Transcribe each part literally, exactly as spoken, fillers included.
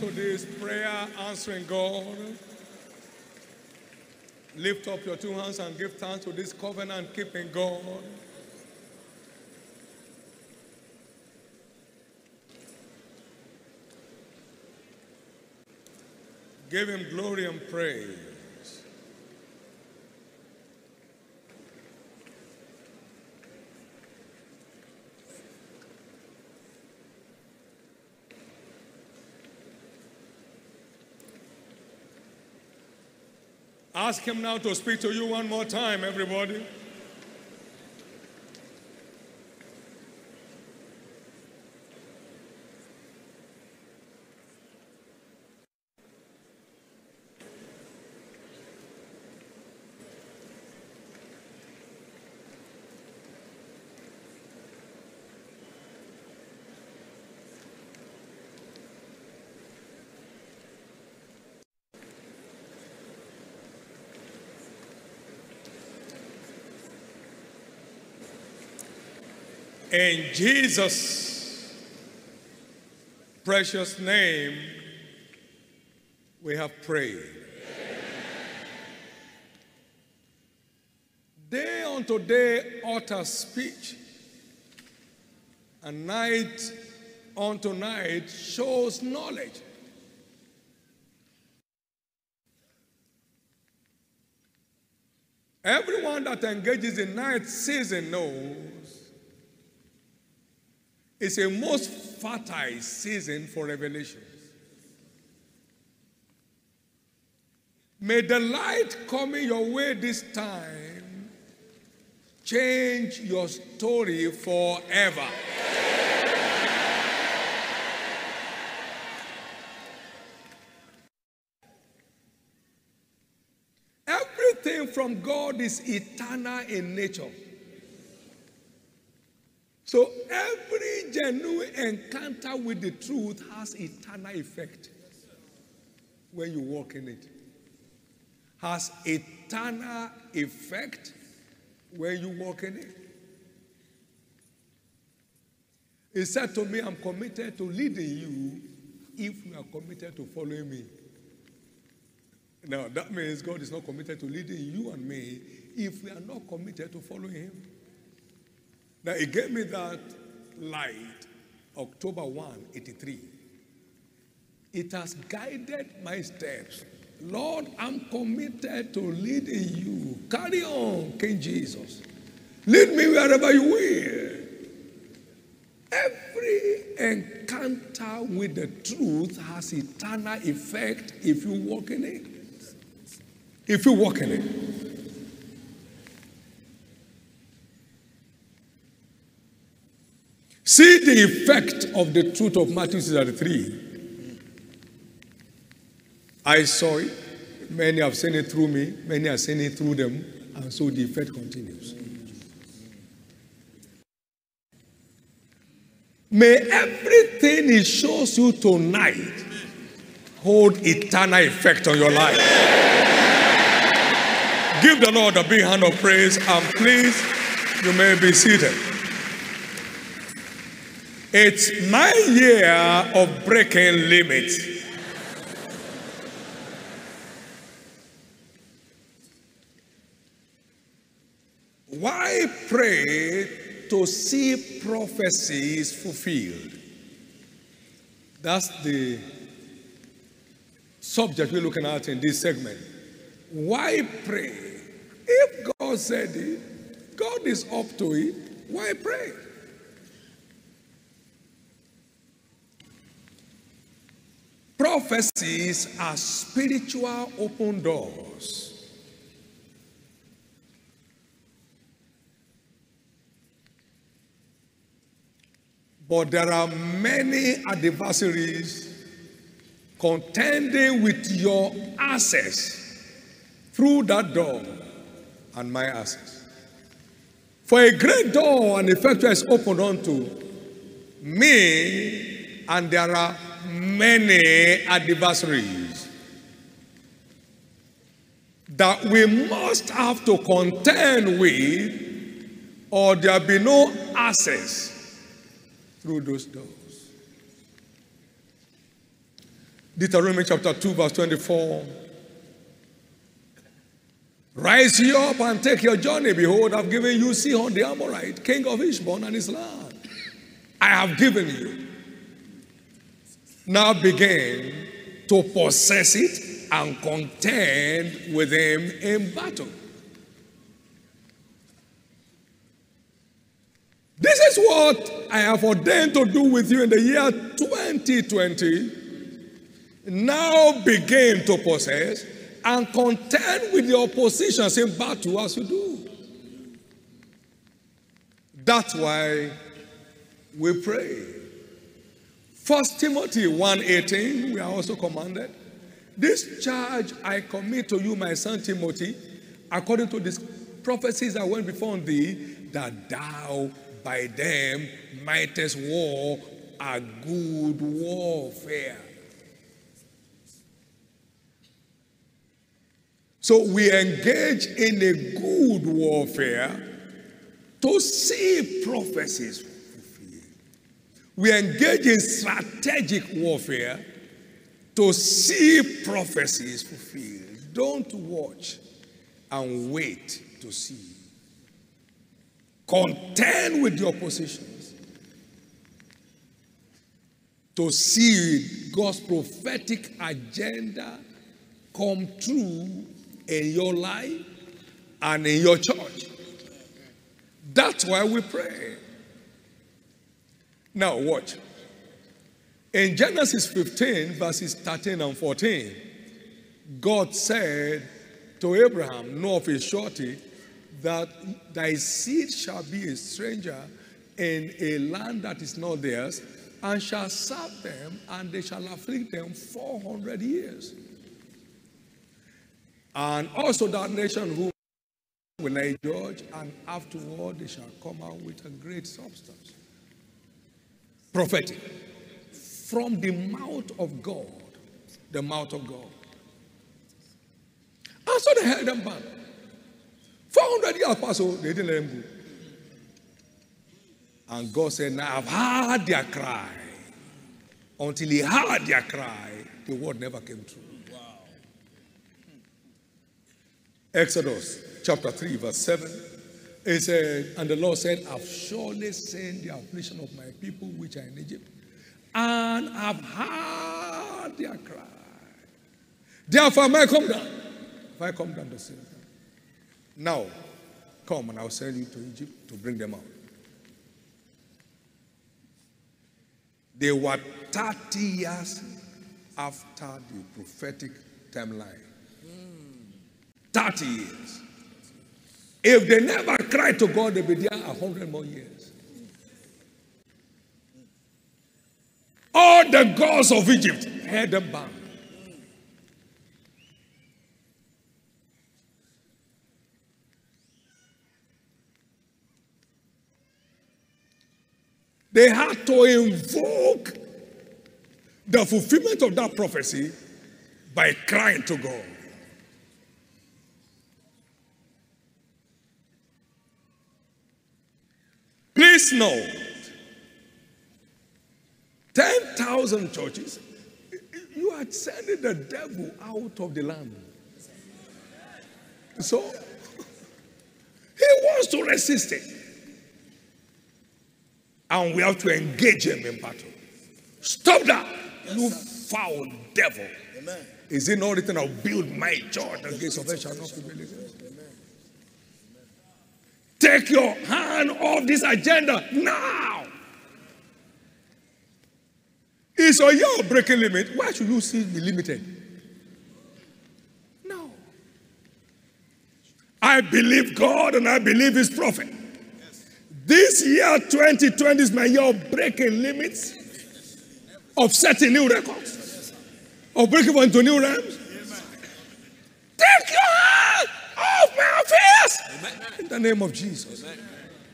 to this prayer answering God, lift up your two hands and give thanks to this covenant keeping God. Give him glory and praise. Ask him now to speak to you one more time, everybody. In Jesus' precious name, we have prayed. Amen. Day unto day utter speech, and night unto night shows knowledge. Everyone that engages in night season knows it's a most fertile season for revelations. May the light coming your way this time change your story forever. Everything from God is eternal in nature. So every genuine encounter with the truth has eternal effect when you walk in it. Has eternal effect when you walk in it. He said to me, I'm committed to leading you if you are committed to following me. Now that means God is not committed to leading you and me if we are not committed to following him. Now, he gave me that light, October first, eighty-three. It has guided my steps. Lord, I'm committed to leading you. Carry on, King Jesus. Lead me wherever you will. Every encounter with the truth has eternal effect if you walk in it. If you walk in it. See the effect of the truth of Matthew six thirty-three. I saw it. Many have seen it through me. Many have seen it through them. And so the effect continues. May everything he shows you tonight hold eternal effect on your life. Give the Lord a big hand of praise, and please, you may be seated. It's my year of breaking limits. Why pray to see prophecies fulfilled? That's the subject we're looking at in this segment. Why pray? If God said it, God is up to it, why pray? Prophecies are spiritual open doors. But there are many adversaries contending with your access through that door and my access. For a great door and effectual is opened unto me, and there are many adversaries that we must have to contend with, or there be no access through those doors. Deuteronomy chapter two, verse twenty-four. Rise ye up and take your journey. Behold, I've given you Sihon the Amorite, king of Heshbon and his land. I have given you. Now begin to possess it and contend with him in battle. This is what I have ordained to do with you in the year twenty twenty. Now begin to possess and contend with the oppositions in battle as you do. That's why we pray. First Timothy one eighteen, we are also commanded. This charge I commit to you, my son Timothy, according to the prophecies that went before thee, that thou by them mightest war a good warfare. So we engage in a good warfare to see prophecies fulfilled. We engage in strategic warfare to see prophecies fulfilled. Don't watch and wait to see. Contend with the oppositions to see God's prophetic agenda come true in your life and in your church. That's why we pray. Now watch. In Genesis fifteen, verses thirteen and fourteen, God said to Abraham, know of a surety that thy seed shall be a stranger in a land that is not theirs, and shall serve them, and they shall afflict them four hundred years. And also that nation whom will I judge, and afterward they shall come out with a great substance. Prophetic. From the mouth of God. The mouth of God. And so they held them back. four hundred years passed, so they didn't let them go. And God said, now I've heard their cry. Until he heard their cry, the word never came true. Exodus chapter three, verse seven. It said, and the Lord said, I've surely seen the affliction of my people which are in Egypt, and I've heard their cry. Therefore, may I come down? If I come down to save them. Now, come and I'll send you to Egypt to bring them out. They were thirty years after the prophetic timeline. thirty years. If they never cried to God, they'll be there a hundred more years. All the gods of Egypt held them bound. They had to invoke the fulfillment of that prophecy by crying to God. Please note, ten thousand churches, you are sending the devil out of the land. So, he wants to resist it. And we have to engage him in battle. Stop that, yes, you sir. Foul devil. Amen. Is it not written, I'll build my church, the gates of hell shall not prevail against? Take your hand off this agenda now. Is your year breaking limit? Why should you see be limited? No. I believe God and I believe his prophet. This year twenty twenty is my year of breaking limits, of setting new records, of breaking into new realms. Take your hand off my affairs. Amen. In the name of Jesus. Amen.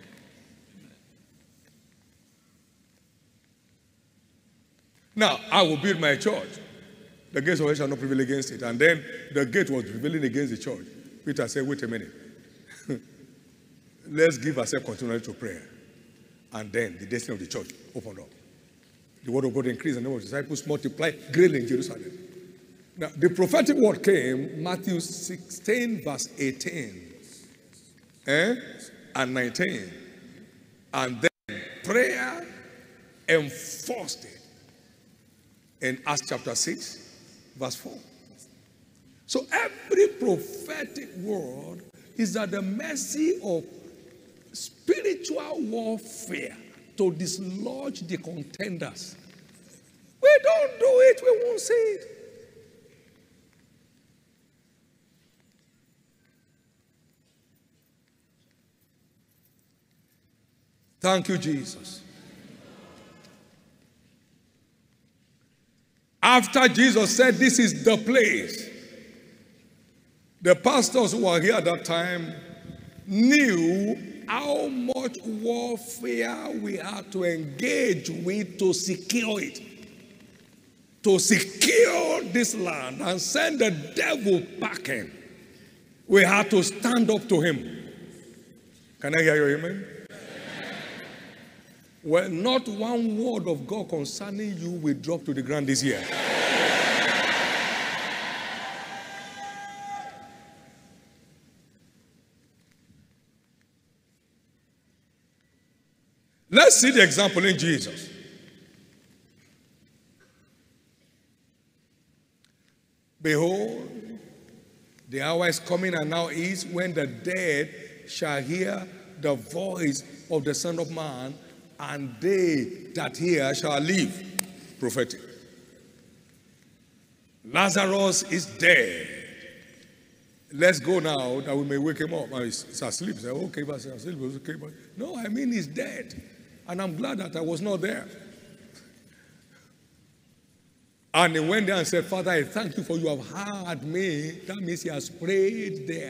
Now, I will build my church. The gates of hell shall not prevail against it. And then the gate was prevailing against the church. Peter said, wait a minute. Let's give ourselves continually to prayer. And then the destiny of the church opened up. The word of God increased, and the number of disciples multiplied greatly in Jerusalem. Now, the prophetic word came, Matthew sixteen, verse eighteen eh? and nineteen. And then prayer enforced it in Acts chapter six, verse four. So every prophetic word is at the mercy of spiritual warfare to dislodge the contenders. We don't do it, we won't see it. Thank you, Jesus. After Jesus said, this is the place, the pastors who were here at that time knew how much warfare we had to engage with to secure it. To secure this land and send the devil packing. We had to stand up to him. Can I hear your amen? Well, not one word of God concerning you will drop to the ground this year. Let's see the example in Jesus. Behold, the hour is coming and now is when the dead shall hear the voice of the Son of Man, and they that hear shall live. Prophetic. Lazarus is dead. Let's go now that we may wake him up. He's, he's asleep. Say, okay, but he's asleep. Okay, but no, I mean he's dead. And I'm glad that I was not there. And he went there and said, Father, I thank you for you have heard me. That means he has prayed there.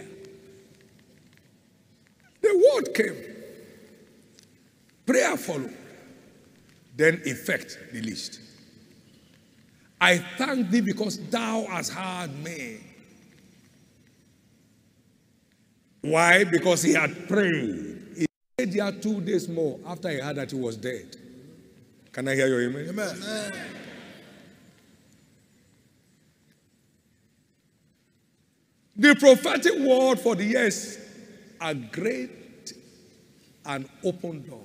The word came. Prayer followed. Then effect released. I thank thee because thou hast heard me. Why? Because he had prayed. He stayed there two days more after he heard that he was dead. Can I hear your amen? Amen. Amen. The prophetic word for the years, a great and open door.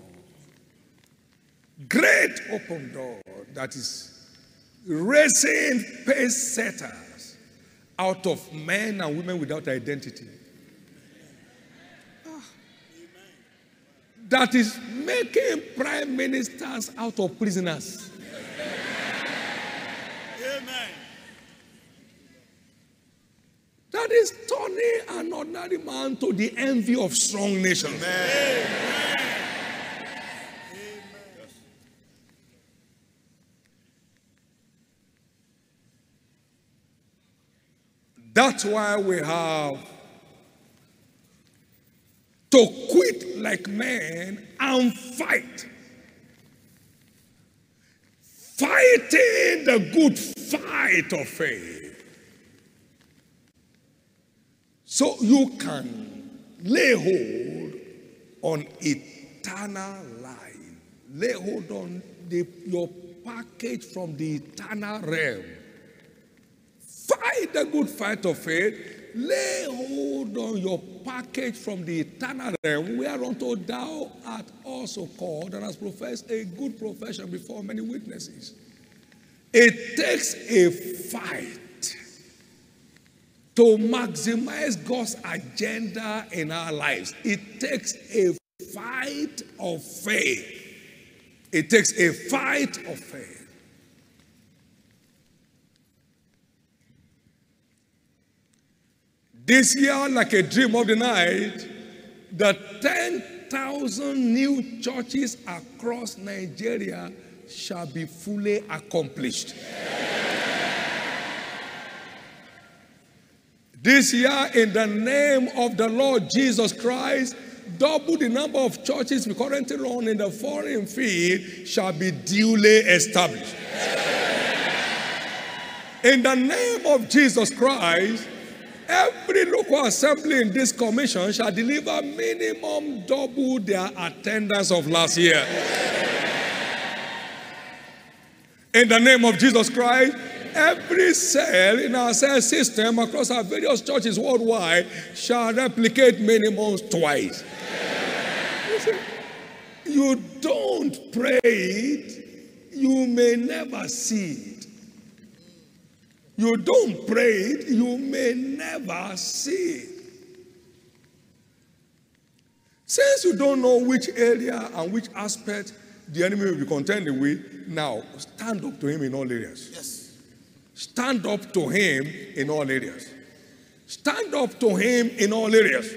Great open door that is raising pace setters out of men and women without identity. Ah. That is making prime ministers out of prisoners. Amen. That is turning an ordinary man to the envy of strong nations. Amen. Amen. That's why we have to quit like men and fight. Fighting the good fight of faith. So you can lay hold on eternal life. Lay hold on the, your package from the eternal realm. Fight the good fight of faith. Lay hold on your package from the eternal realm, whereunto thou art also called and hast professed a good profession before many witnesses. It takes a fight to maximize God's agenda in our lives. It takes a fight of faith. It takes a fight of faith. This year, like a dream of the night, the ten thousand new churches across Nigeria shall be fully accomplished. This year, in the name of the Lord Jesus Christ, double the number of churches we currently run in the foreign field shall be duly established. In the name of Jesus Christ, every local assembly in this commission shall deliver minimum double their attendance of last year. In the name of Jesus Christ, every cell in our cell system across our various churches worldwide shall replicate minimum twice. You see, you don't pray it, you may never see it. You don't pray it, you may never see it. Since you don't know which area and which aspect the enemy will be contending with, now stand up to him in all areas. Yes. Stand up to him in all areas. Stand up to him in all areas.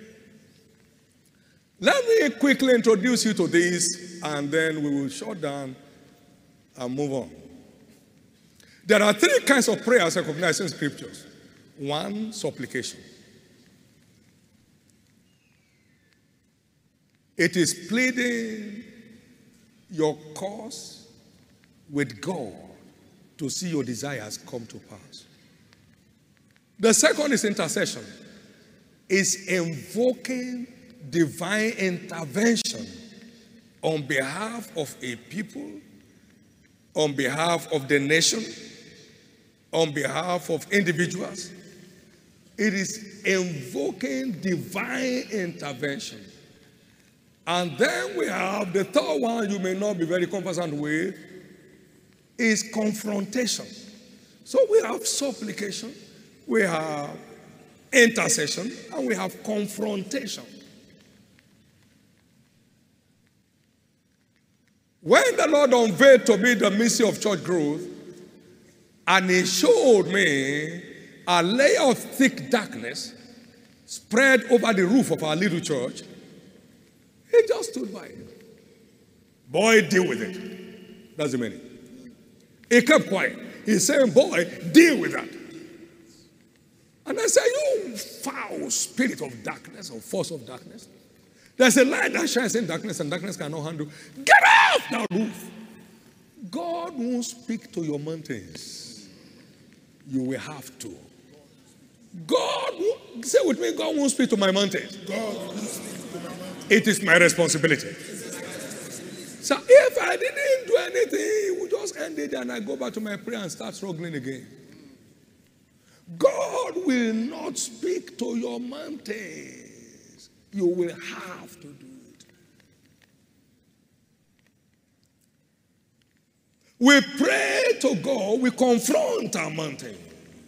Let me quickly introduce you to this, and then we will shut down and move on. There are three kinds of prayers recognized in scriptures. One, supplication. It is pleading your cause with God to see your desires come to pass. The second is intercession. It's invoking divine intervention on behalf of a people, on behalf of the nation, on behalf of individuals. It is invoking divine intervention. And then we have the third one you may not be very conversant with, is confrontation. So we have supplication, we have intercession, and we have confrontation. When the Lord unveiled to me the mystery of church growth, and he showed me a layer of thick darkness spread over the roof of our little church, he just stood by it. Boy, deal with it. That's the meaning. He kept quiet. He's saying, boy, deal with that. And I said, you foul spirit of darkness or force of darkness. There's a light that shines in darkness and darkness cannot handle. Get off that roof. God won't speak to your mountains. You will have to. God, will, say with me, God won't speak to my mountains. God won't speak to my mountains. It is my responsibility. So if I didn't do anything, it would just end it and I go back to my prayer and start struggling again. God will not speak to your mountains. You will have to do it. We pray to God, we confront our mountains.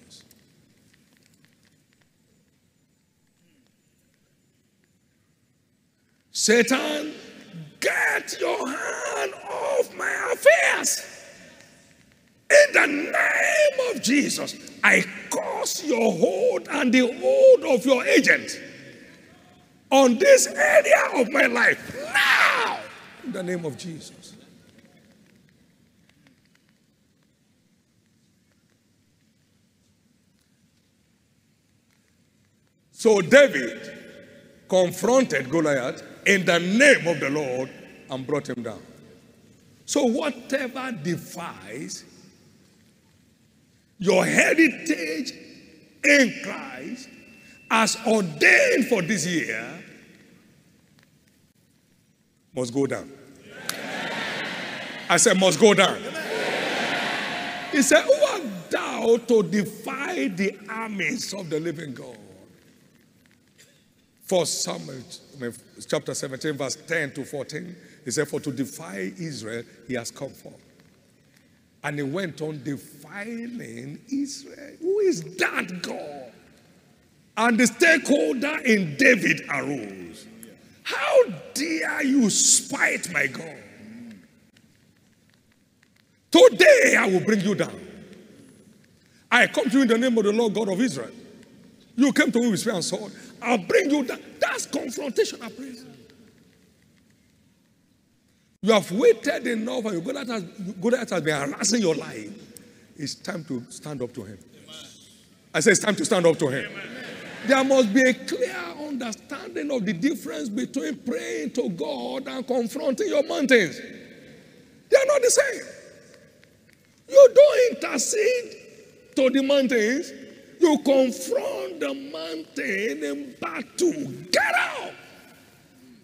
Satan, get your hand off my affairs. In the name of Jesus, I curse your hold and the hold of your agent on this area of my life now. In the name of Jesus. So David confronted Goliath in the name of the Lord and brought him down. So whatever defies your heritage in Christ as ordained for this year must go down. I said must go down. He said, who art thou to defy the armies of the living God? First Samuel chapter seventeen, verse ten to fourteen, he said, for to defy Israel, he has come forth. And he went on defiling Israel. Who is that God? And the stakeholder in David arose. How dare you spite my God? Today I will bring you down. I come to you in the name of the Lord God of Israel. You came to me with spear and sword. I'll bring you down. That's confrontation, I praise. You have waited enough and Goliath has, Goliath has been harassing your life. It's time to stand up to him. Amen. I say it's time to stand up to him. Amen. There must be a clear understanding of the difference between praying to God and confronting your mountains. They are not the same. You don't intercede to the mountains. You confront the mountain in battle. Get out!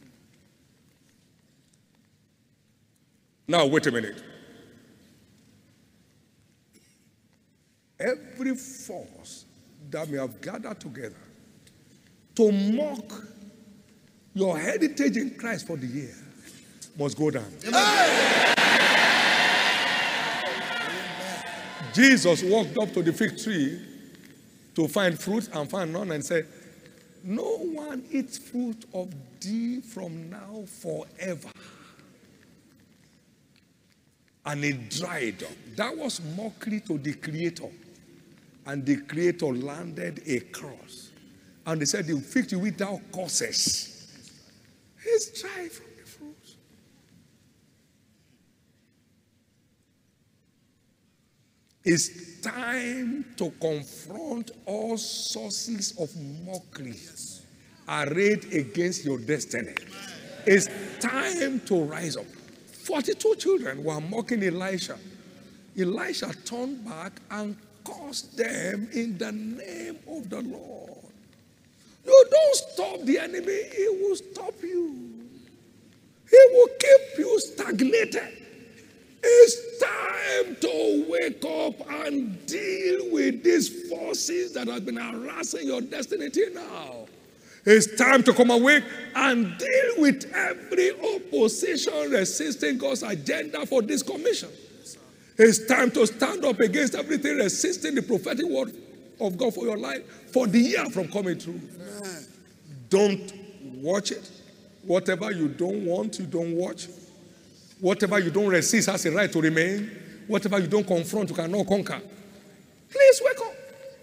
Now, wait a minute. every force that may have gathered together to mock your heritage in Christ for the year must go down. Amen. Jesus walked up to the fig tree to find fruit and found none and said, no one eats fruit of thee from now forever. And it dried up. That was mockery to the Creator. And the Creator landed a curse. And they said, the fig tree without curses is dry from the fruit. It's time to confront all sources of mockery arrayed against your destiny. It's time to rise up. forty-two children were mocking Elisha. Elisha turned back and cursed them in the name of the Lord. You don't stop the enemy, he will stop you. He will keep you stagnated. It's time to wake up and deal with these forces that have been harassing your destiny till now. It's time to come awake and deal with every opposition resisting God's agenda for this commission. It's time to stand up against everything resisting the prophetic word of God for your life for the year from coming true. Amen. Don't watch it. Whatever you don't want, you don't watch. Whatever you don't resist has a right to remain. Whatever you don't confront, you cannot conquer. Please wake up.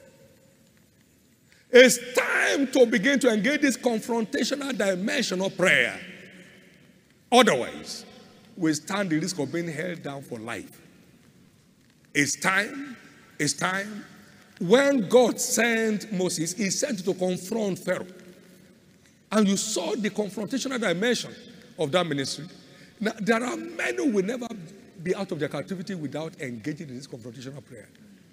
It's time to begin to engage this confrontational dimension of prayer. Otherwise, we stand the risk of being held down for life. It's time. It's time. When God sent Moses, he sent to confront Pharaoh. And you saw the confrontational dimension of that ministry. Now, there are men who will never be out of their captivity without engaging in this confrontational prayer.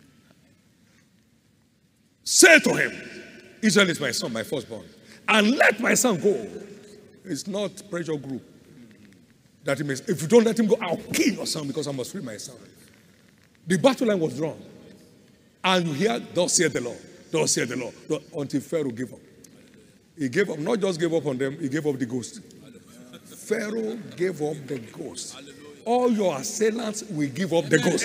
Say to him, Israel is my son, my firstborn, and let my son go. It's not pressure group. That he means, if you don't let him go, I'll kill your son because I must free my son. The battle line was drawn. And you hear, thus saith the Lord, thus saith the Lord, until Pharaoh gave up. He gave up, not just gave up on them, he gave up the ghost. Pharaoh gave up the ghost. All your assailants will give up the ghost.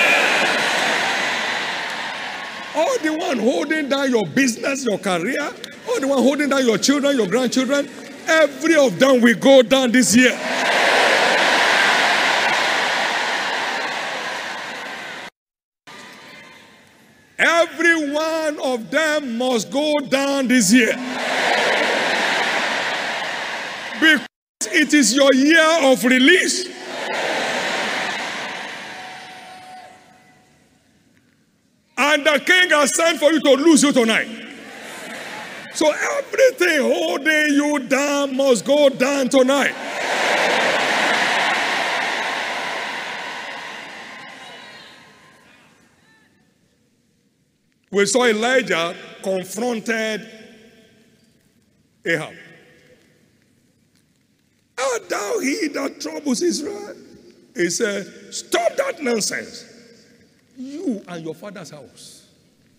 All the one holding down your business, your career, all the one holding down your children, your grandchildren, every of them will go down this year. Every one of them must go down this year. Because it is your year of release. And the king has sent for you to lose you tonight. So everything holding you down must go down tonight. We saw Elijah confronted Ahab. Art thou he that troubles Israel? He said, stop that nonsense. You and your father's house.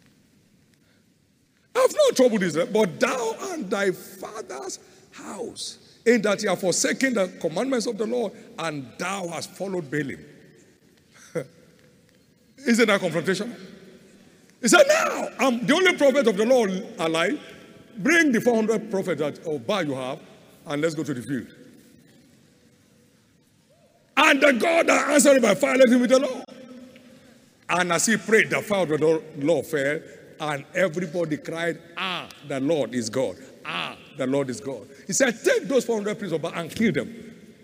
I have not troubled Israel, but thou and thy father's house, in that you have forsaken the commandments of the Lord, and thou hast followed Baalim. Isn't that confrontation? He said, now, I'm the only prophet of the Lord alive. Bring the four hundred prophets that of Baal you have, and let's go to the field. And the God that answered by fire, let him with the Lord. And as he prayed, the fire of the Lord fell, and everybody cried, ah, the Lord is God. Ah, the Lord is God. He said, take those four hundred priests of Baal and kill them.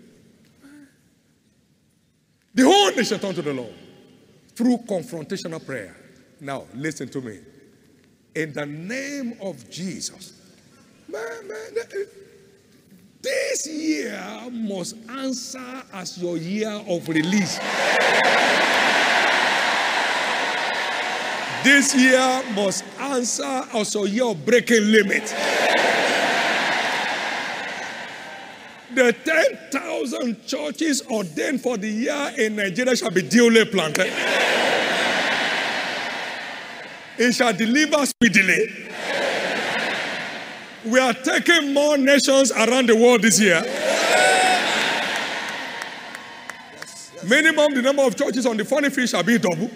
The whole nation turned to the Lord through confrontational prayer. Now, listen to me. In the name of Jesus, man, man, this year must answer as your year of release. This year must answer as your year of breaking limits. The ten thousand churches ordained for the year in Nigeria shall be duly planted. He shall deliver speedily. We are taking more nations around the world this year. Minimum, the number of churches on the funny field shall be double.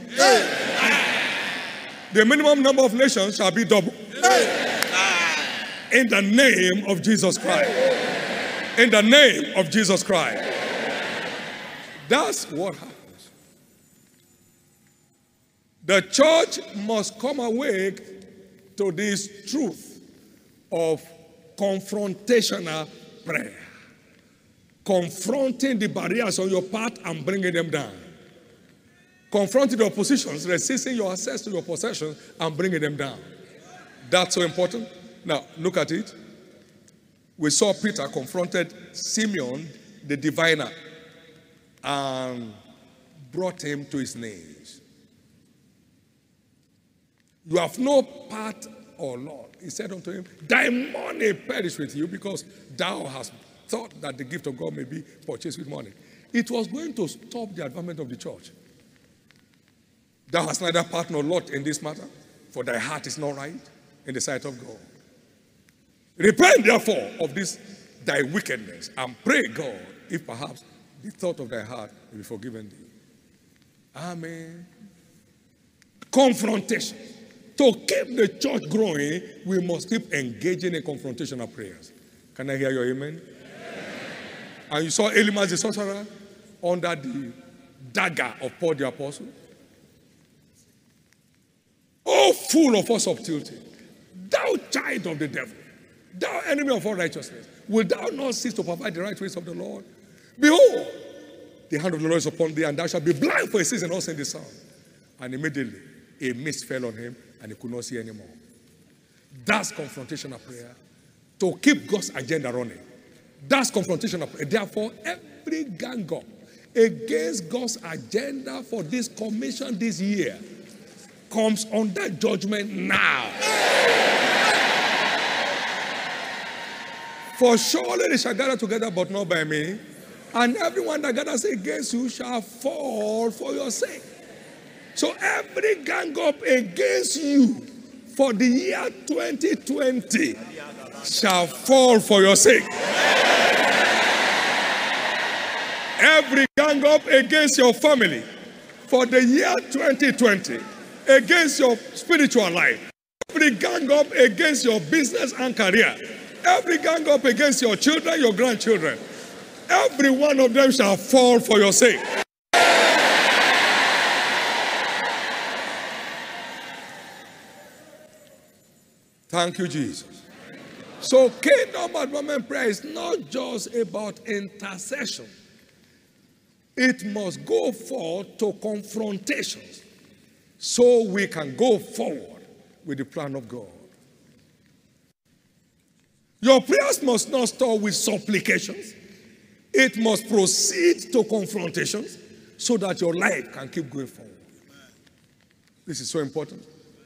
The minimum number of nations shall be double. In the name of Jesus Christ. In the name of Jesus Christ. That's what happens. The church must come awake to this truth of confrontational prayer. Confronting the barriers on your path and bringing them down. Confronting the oppositions, resisting your access to your possessions and bringing them down. That's so important. Now, look at it. We saw Peter confronted Simeon, the diviner, and brought him to his knees. You have no part or lot. He said unto him, thy money perish with you, because thou hast thought that the gift of God may be purchased with money. It was going to stop the advancement of the church. Thou hast neither part nor lot in this matter, for thy heart is not right in the sight of God. Repent therefore of this thy wickedness, and pray God, if perhaps the thought of thy heart will be forgiven thee. Amen. Confrontation. To keep the church growing, we must keep engaging in confrontational prayers. Can I hear your amen? And you saw Elymas the sorcerer under the dagger of Paul the apostle. Oh, full of all subtlety, thou child of the devil, thou enemy of all righteousness, will thou not cease to provide the right ways of the Lord? Behold, the hand of the Lord is upon thee, and thou shalt be blind for a season, also in the sun. And immediately a mist fell on him, and he could not see anymore. That's confrontational prayer. To keep God's agenda running. That's confrontational prayer. Therefore, every gang up against God's agenda for this commission this year comes under judgment now. For surely they shall gather together, but not by me. And everyone that gathers against you shall fall for your sake. So every gang up against you for the year twenty twenty shall fall for your sake. Every gang up against your family for the year twenty twenty, against your spiritual life, every gang up against your business and career, every gang up against your children, your grandchildren, every one of them shall fall for your sake. Thank you, Jesus. So kingdom advancement prayer is not just about intercession. It must go forth to confrontations so we can go forward with the plan of God. Your prayers must not start with supplications. It must proceed to confrontations so that your life can keep going forward. This is so important.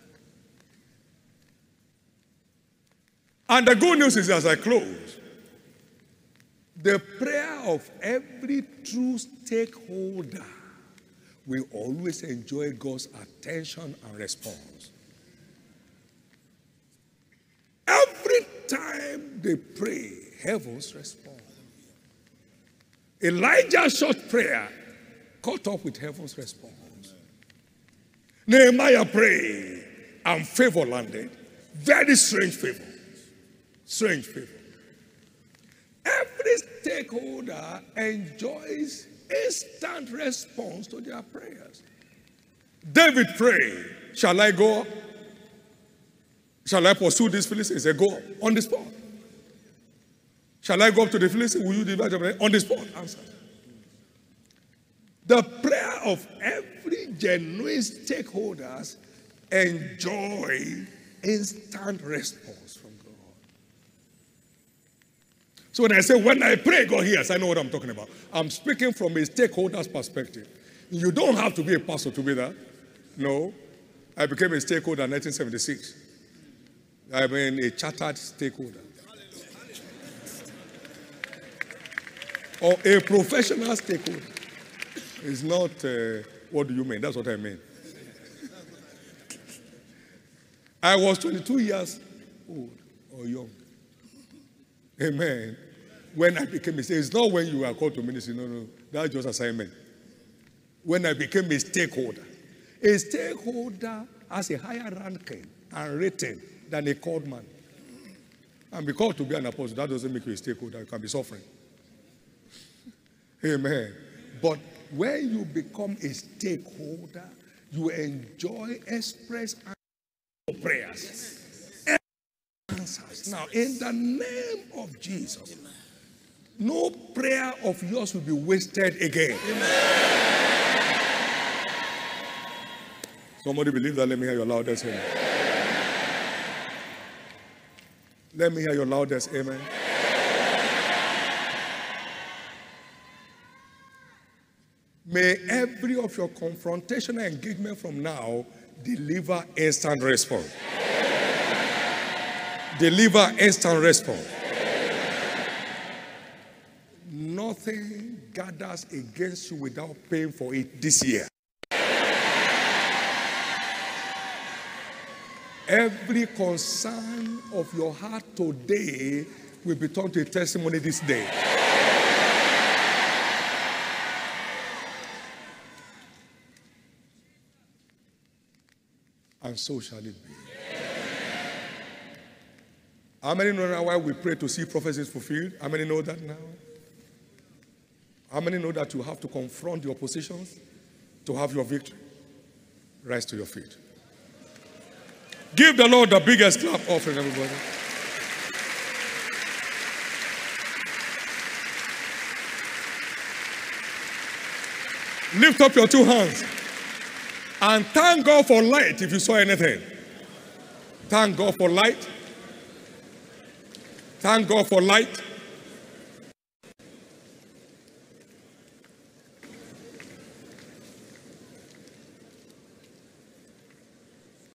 And the good news is, as I close, the prayer of every true stakeholder will always enjoy God's attention and response. Every time they pray, heavens respond. Elijah's short prayer caught up with heaven's response. Nehemiah prayed and favor landed. Very strange favor. Strange favor. Every stakeholder enjoys instant response to their prayers. David prayed, shall I go up? Shall I pursue this Philistine? He said, go up. On the spot. Shall I go up to the Philistine? Will you divide your prayer? On the spot. Answer. The prayer of every genuine stakeholders enjoy instant response from God. So when I say, when I pray, God hears, I know what I'm talking about. I'm speaking from a stakeholder's perspective. You don't have to be a pastor to be that. No. I became a stakeholder in nineteen seventy-six. I've been a chartered stakeholder. Or a professional stakeholder. It's not, uh, what do you mean? That's what I mean. I was twenty-two years old or young. Amen. When I became a stakeholder, it's not when you were called to ministry, no, no, that's just assignment. When I became a stakeholder, a stakeholder has a higher ranking and rating than a called man. And be called to be an apostle, that doesn't make you a stakeholder. You can be suffering. Amen. But when you become a stakeholder, you enjoy express prayers. Answers. Now, in the name of Jesus, no prayer of yours will be wasted again. Amen. Somebody believe that? Let me hear your loudest amen. Let me hear your loudest amen. May every of your confrontational engagement from now deliver instant response. Deliver instant response. Nothing gathers against you without paying for it this year. Every concern of your heart today will be turned to a testimony this day. And so shall it be. How many know now why we pray to see prophecies fulfilled? How many know that now? How many know that you have to confront the oppositions to have your victory? Rise to your feet. Give the Lord the biggest clap offering, everybody. Lift up your two hands and thank God for light if you saw anything. Thank God for light. Thank God for light.